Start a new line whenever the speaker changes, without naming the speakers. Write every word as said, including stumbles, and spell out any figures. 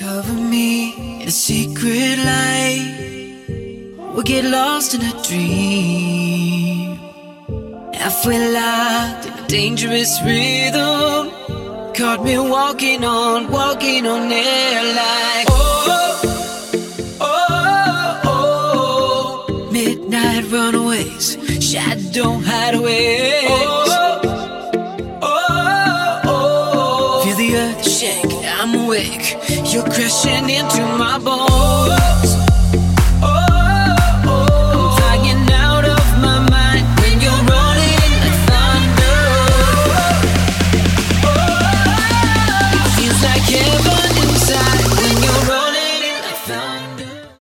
Cover me in a secret light. We'll get lost in a dream, halfway locked in a dangerous rhythm. Caught me walking on, walking on air like oh, oh, oh. Midnight runaways, shadow hideaway. Oh, oh, oh. Feel the earth shake, I'm awake. You're crashing into my bones.